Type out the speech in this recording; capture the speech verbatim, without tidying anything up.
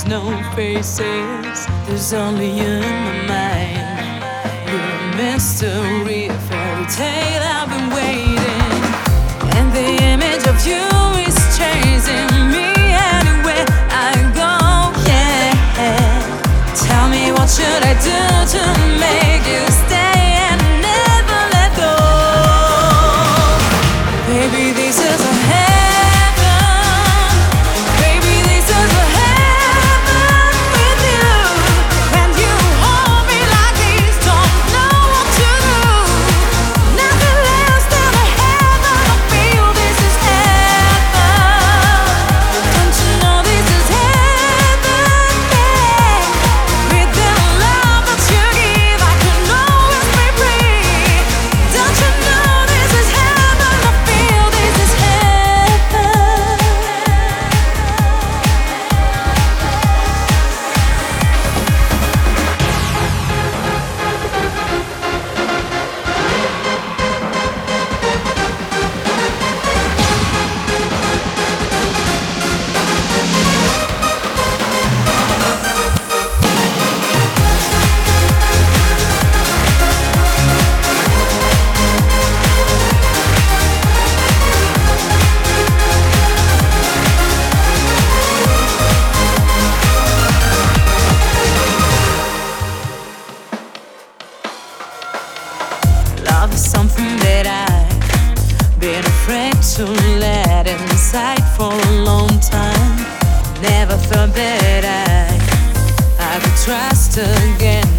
there's no faces, there's only you in my mind. You're a mystery, a fairy tale I've been waiting, and the image of you is chasing me anywhere I go. Yeah, tell me what should I do to make you stay and never let go. Baby, this is a something that I've been afraid to let inside for a long time. Never thought that I I could trust again.